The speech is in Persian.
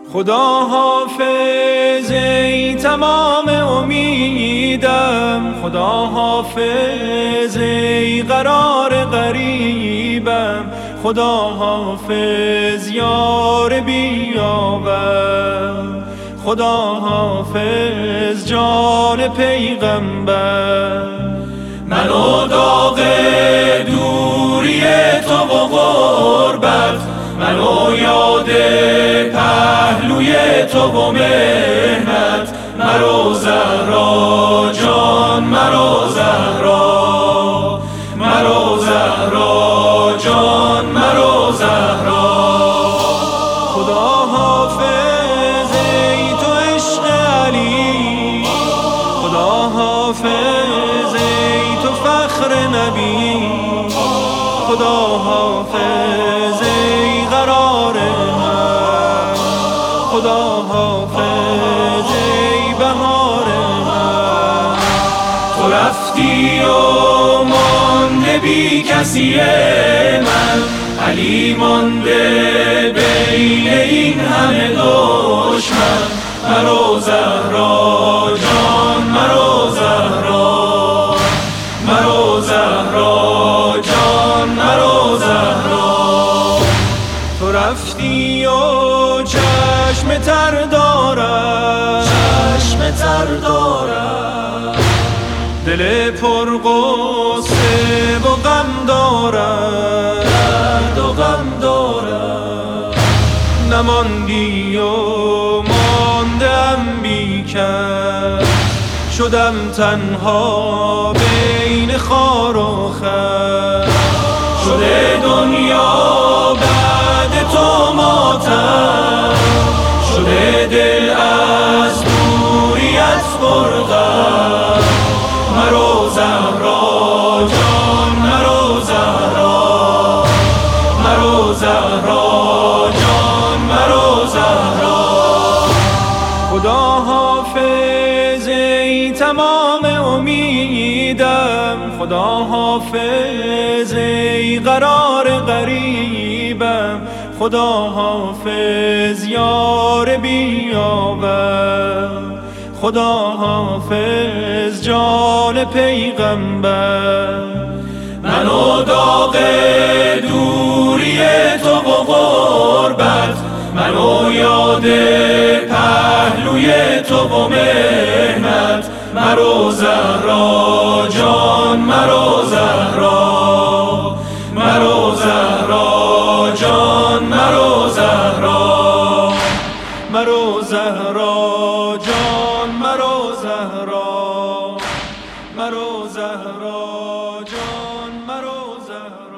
خدا حافظ ای تمام امیدم، خدا حافظ ای قرار غریبم، خدا حافظ یار بیابم، خدا حافظ جان پیغمبر. منو داغ دوری تو و غربت، منو یاد پهلوی تو و مهنت، مرو زهرا جان مرو زهرا، مرو زهرا جان مرو زهرا. خدا حافظ ای تو عشق علی، خدا حافظ ای تو فخر نبی، خدا حافظ ای قرار من، خدا حافظ ای بهار من. تو رفتی و مانده بی کسی من، علی مانده بین این همه دشمن، مرو زهرا جان مرو زهرا، مرو زهرا جان مرو زهرا. تو رفتی و چشم تر دارم، چشم تر دارم، دل پر غصه و غم دارم، درد و غم دارم. نماندی و ماندم بی کس، شدم تنها بین خار و خس، شده دنیا بعد تو ماتم، شده دل از دوریت غرقم. مرو زهرا جان مرو زهرا، مرو زهرا جان مرو زهرا. خدا حافظ ای تمام امیدم، خدا حافظ ای قرار غریبم، خدا حافظ یار بیابم، خدا حافظ جان پیغمبر. منو داغ دوری تو و غربت، منو یاد پهلوی تو و مهنت، مرو زهرا جان مرو زهرا، مرو زهرا جان مرو زهرا، مرو زهرا جان مرو زهرا، مرو زهرا جان مرو زهرا.